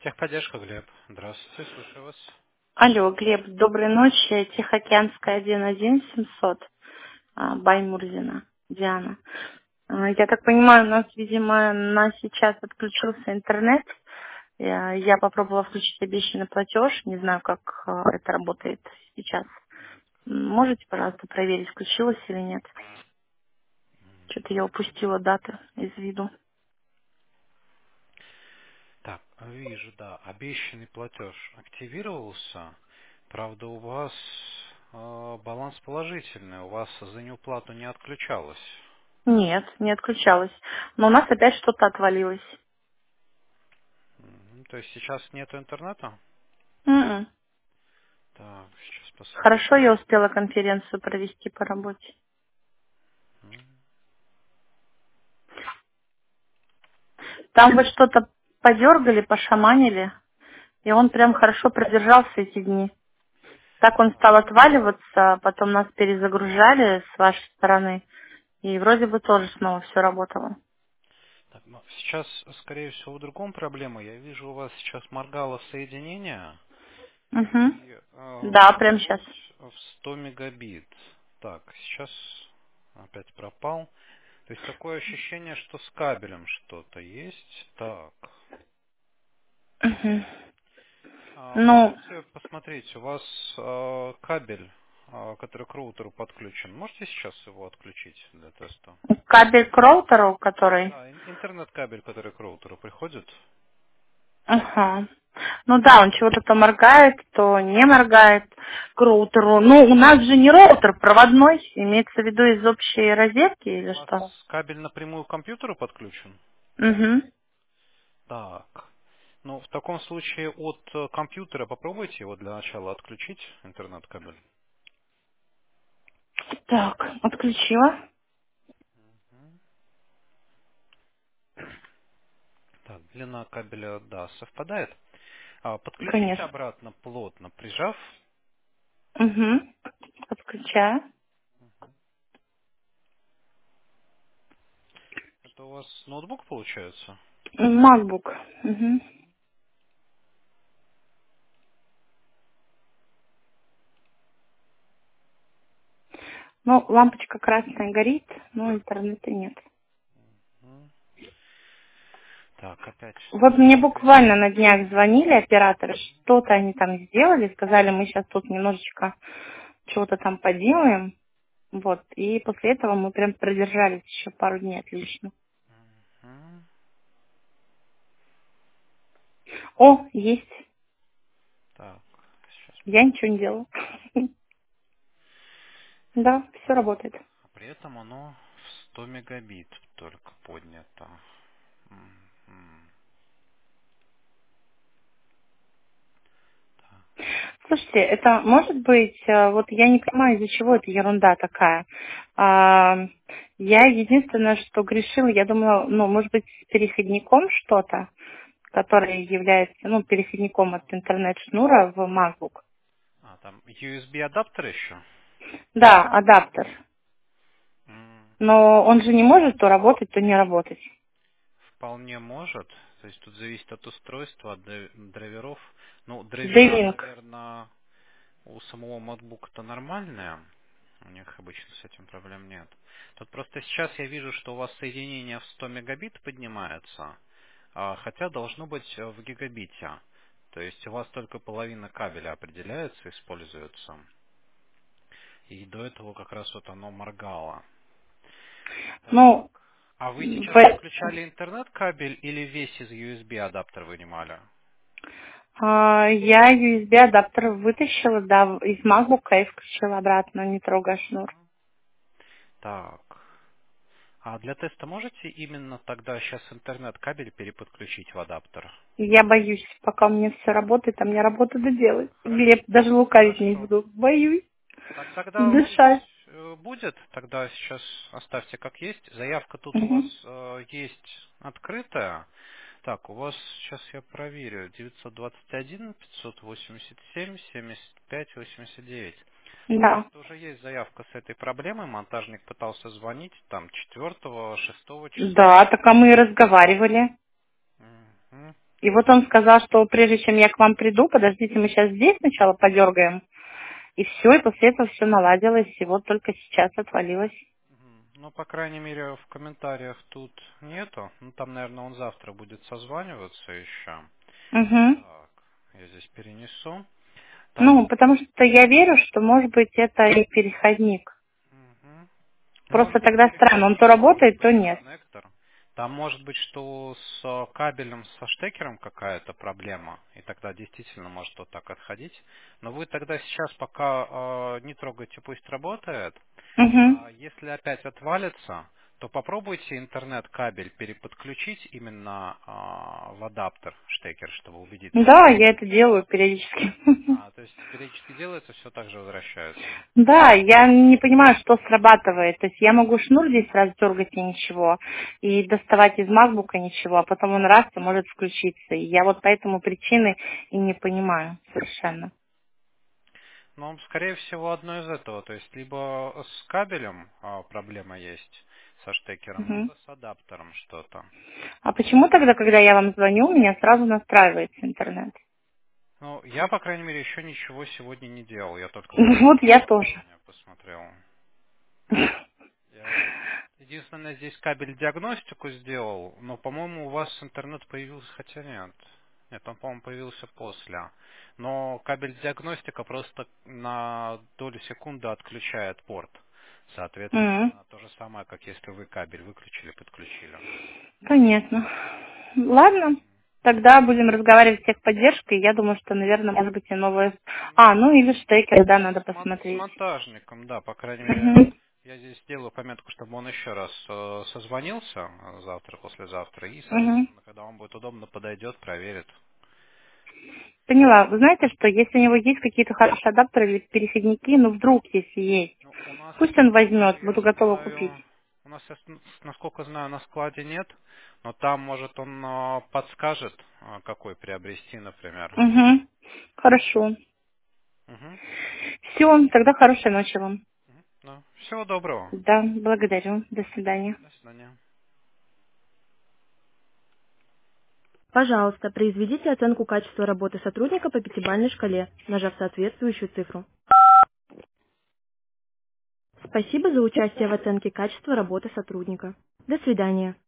Техподдержка, Глеб. Здравствуйте, слушаю вас. Алло, Глеб, доброй ночи. Тихоокеанская 11700, Баймурзина, Диана. Я так понимаю, у нас, видимо, на сейчас отключился интернет. Я попробовала включить обещанный платеж. Не знаю, как это работает сейчас. Можете, пожалуйста, проверить, включилось или нет? Что-то я упустила даты из виду. Так, вижу, да, обещанный платеж активировался. Правда, у вас баланс положительный, у вас за неуплату не отключалось. Нет, не отключалось. Но у нас опять что-то отвалилось. То есть сейчас нет интернета? М-м. Так, сейчас Хорошо, посмотрим. я успела конференцию провести по работе. М, Там вы что-то подергали, пошаманили, и он прям хорошо продержался эти дни. Так он Так, стал отваливаться, потом нас перезагружали с вашей стороны, и вроде бы тоже снова все работало. так, ну, сейчас, скорее всего, в другом проблема. Я вижу, у вас сейчас моргало соединение. Угу. И Да, прям сейчас. скорость в 100 мегабит. Так, сейчас опять пропал. То есть такое ощущение, что с кабелем что-то есть. Так. Угу. Ну, Можете посмотреть, у вас кабель, который к роутеру подключен. Можете сейчас его отключить для теста? кабель к роутеру, который... Да, интернет-кабель, который к роутеру приходит. Ага. Ну да, он чего-то то моргает, то не моргает к роутеру. Ну, у нас же не роутер проводной, имеется в виду из общей розетки У или вас что? кабель напрямую к компьютеру подключен? Угу. Так. Ну, в таком случае от компьютера попробуйте его для начала отключить, интернет-кабель. Так, отключила. Так, длина кабеля, да, совпадает. Подключите Конечно. обратно плотно, прижав. Угу. Подключаю. Это у вас ноутбук получается? MacBook. Угу. Ну, лампочка красная горит, но интернета нет. М. Так, опять Вот мне проверяю. буквально на днях звонили операторы, что-то они там сделали, сказали, мы сейчас тут немножечко чего-то там поделаем. Вот, и после этого мы прям продержались еще пару дней отлично. М. О, есть. Так, сейчас Я ничего не делала. Да, все так. работает. А при этом оно в 100 мегабит только поднято. М. Так. Слушайте, это может быть, вот я не понимаю, из-за чего эта ерунда такая. А, Я единственное, что грешила, я думала, ну, может быть, с переходником что-то, которое является, ну, переходником от интернет-шнура в MacBook. Там USB адаптер еще? Да, адаптер. Но он же не может то работать, то не работать. Вполне может. То есть тут зависит от устройства, от драйверов. Ну, драйвера, D-Link. наверное, у самого MacBook-то нормальные. У них обычно с этим проблем нет. Тут просто сейчас я вижу, что у вас соединение в 100 мегабит поднимается, хотя должно быть в гигабите. То есть у вас только половина кабеля определяется, используется. И до этого как раз вот оно моргало. Так. Ну, А вы сейчас в- подключали интернет-кабель или весь из USB адаптер вынимали? я USB адаптер вытащила, да, из MacBook и включила обратно, не трогая шнур. Так. А для теста можете именно тогда сейчас интернет-кабель переподключить в адаптер? Я боюсь, пока у меня все работает, а мне работу доделать. Глеб, Хорошо. даже лукавить не Хорошо. буду. Боюсь Так, тогда дышать. пусть будет. Тогда сейчас оставьте как есть. Заявка тут у вас Мгм. есть открытая. Так, у вас сейчас я проверю. 921 587 75 89. У нас Да. просто уже есть заявка с этой проблемой. Монтажник пытался звонить там 4-6 числа. Да, так а мы и разговаривали. Мгм. И вот он сказал, что прежде чем я к вам приду, подождите, мы сейчас здесь сначала подергаем. И все, и после этого все наладилось, и вот только сейчас отвалилось. Ну, по крайней мере, в комментариях тут нету. Ну, там, наверное, он завтра будет созваниваться еще. Угу. Так, я здесь перенесу. Так, Ну, потому что я верю, что, может быть, это и переходник. мгм. Ну, он Просто не тогда странно, он то переходник, он работает, то USB нет. коннектор. Там может быть, что с кабелем, со штекером какая-то проблема, и тогда действительно может вот так отходить. Но вы тогда сейчас пока не трогайте, пусть работает. Угу. А если опять отвалится, то попробуйте интернет-кабель переподключить именно в адаптер штекер, чтобы убедиться. Да, я это делаю периодически. То есть периодически делается, все так же возвращается. Да, я не понимаю, что срабатывает. То есть я могу шнур здесь раздергать и ничего, и доставать из макбука ничего, а потом он раз и может включиться. И я вот по этому причины и не понимаю совершенно. Ну, скорее всего, одно из этого. То есть, либо с кабелем проблема есть со штекером, Мгм. либо с адаптером что-то. А почему тогда, когда я вам звоню, у меня сразу настраивается интернет? Ну, я, по крайней мере, еще ничего сегодня не делал. Я только Вот я тоже. обновление посмотрел. Я единственное, здесь кабель диагностику сделал, но, по-моему, у вас интернет появился, хотя нет. Нет, он, по-моему, появился после. Но кабель диагностика просто на долю секунды отключает порт. М, Соответственно, то же самое, как если вы кабель выключили, подключили. Понятно. Ладно. Тогда будем разговаривать с техподдержкой. Я думаю, что, наверное, может быть и новое... А, ну или штекер, да, надо С посмотреть. монтажником, да, по крайней мере, Мгм. я здесь сделаю пометку, чтобы он еще раз созвонился завтра, послезавтра, и, Мгм. соответственно, когда он будет удобно, подойдет, проверит. Поняла. Вы знаете, что если у него есть какие-то хорошие адаптеры или переходники, ну вдруг, если есть, Ну, у нас, пусть он возьмет, насколько я буду готова купить. знаю, у нас, насколько знаю, на складе нет, но там, может, он подскажет, какой приобрести, например. Угу. Хорошо. Угу. Все, тогда хорошей ночи вам. Ну, всего доброго. Да, благодарю. До свидания. До свидания. Пожалуйста, произведите оценку качества работы сотрудника по пятибалльной шкале, нажав соответствующую цифру. Спасибо за участие в оценке качества работы сотрудника. До свидания.